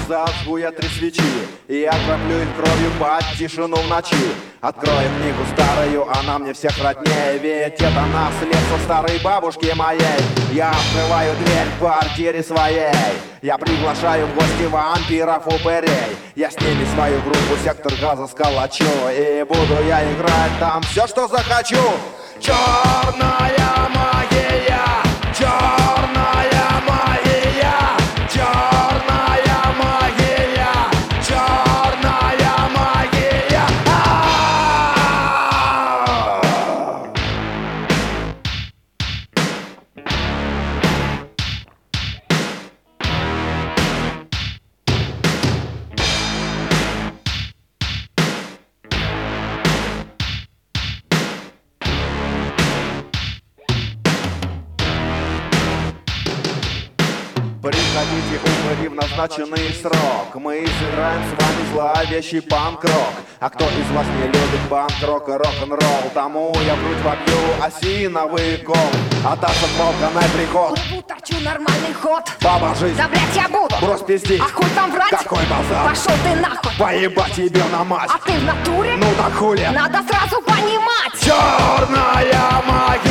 зажгу я 3 свечи, и я краплю их кровью под тишину в ночи. Открою книгу старую, она мне всех роднее, ведь это наследство старой бабушки моей. Я открываю дверь в квартире своей, я приглашаю в гости вампиров, упырей. Я с ними свою группу «Сектор газа» сколочу, и буду я играть там все, что захочу. Черная магия, черная магия, черная магия, черная магия. Приходите, упыри, в назначенный срок. Мы сыграем с вами зловещий панк-рок. А кто из вас не любит панк-рок и рок-н-ролл, тому я в грудь вобью осиновый кол. А та волканый приход, Плыву, торчу, нормальный ход. баба жизнь, Да блять я буду. брось пиздить. А хуй там врать? Какой базар? Пошел ты нахуй. Поебать тебе на мать. А ты в натуре? Ну так хули. Надо сразу понимать. Черная магия.